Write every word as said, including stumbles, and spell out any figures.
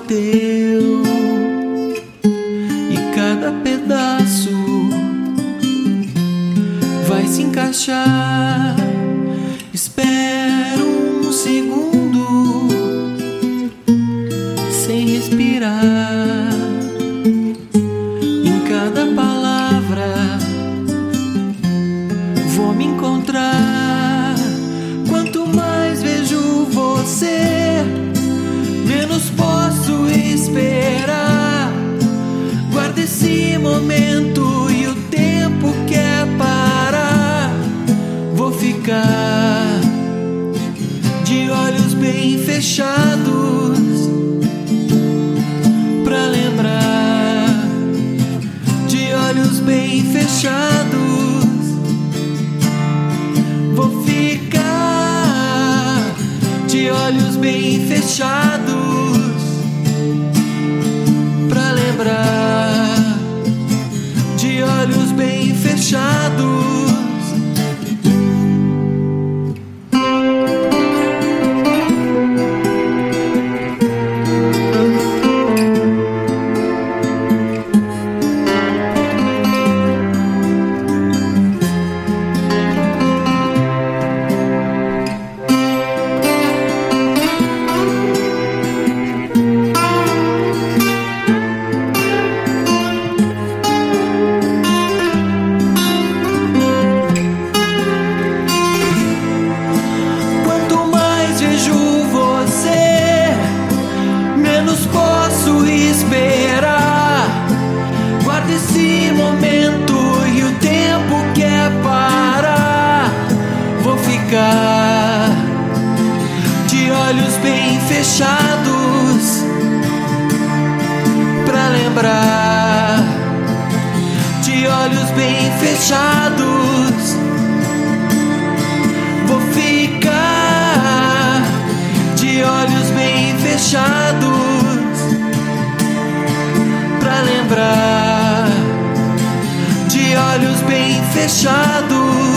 teu, e cada pedaço vai se encaixar. Espero um segundo sem respirar. Em cada palavra vou me encontrar. Quanto mais vejo você, menos posso esperar. Guarda esse momento e o tempo quer parar. Vou ficar de olhos bem fechados pra lembrar. De olhos bem fechados vou ficar. De olhos bem fechados pra lembrar. De olhos bem fechados. Posso esperar. Guarda esse momento e o tempo quer parar. Vou ficar de olhos bem fechados pra lembrar. De olhos bem fechados vou ficar. De olhos bem fechados pra lembrar. De olhos bem fechados